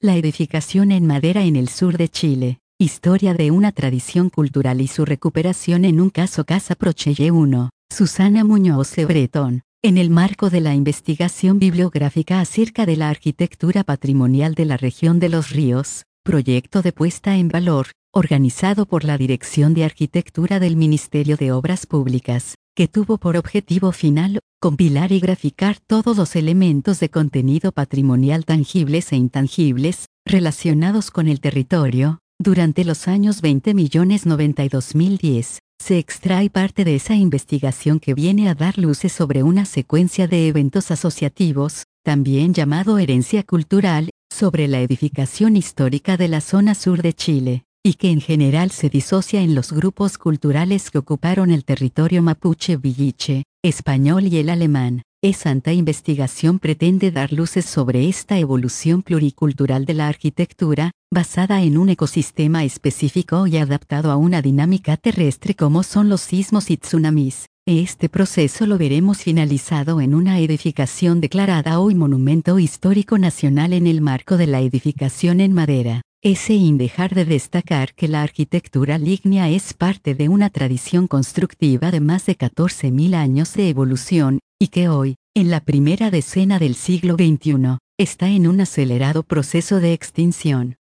La edificación en madera en el sur de Chile. Historia de una tradición cultural y su recuperación en un caso Casa Prochelle 1. Susana Muñoz Bretón. En el marco de la investigación bibliográfica acerca de la arquitectura patrimonial de la región de Los Ríos, proyecto de puesta en valor, organizado por la Dirección de Arquitectura del Ministerio de Obras Públicas, que tuvo por objetivo final, compilar y graficar todos los elementos de contenido patrimonial tangibles e intangibles, relacionados con el territorio, durante los años 20.092.010, se extrae parte de esa investigación que viene a dar luces sobre una secuencia de eventos asociativos, también llamado herencia cultural, sobre la edificación histórica de la zona sur de Chile, y que en general se disocia en los grupos culturales que ocuparon el territorio mapuche villiche, español y el alemán. Esta investigación pretende dar luces sobre esta evolución pluricultural de la arquitectura, basada en un ecosistema específico y adaptado a una dinámica terrestre como son los sismos y tsunamis. Este proceso lo veremos finalizado en una edificación declarada hoy Monumento Histórico Nacional en el marco de la edificación en madera. Sin dejar de destacar que la arquitectura lignea es parte de una tradición constructiva de más de 14.000 años de evolución, y que hoy, en la primera decena del siglo XXI, está en un acelerado proceso de extinción.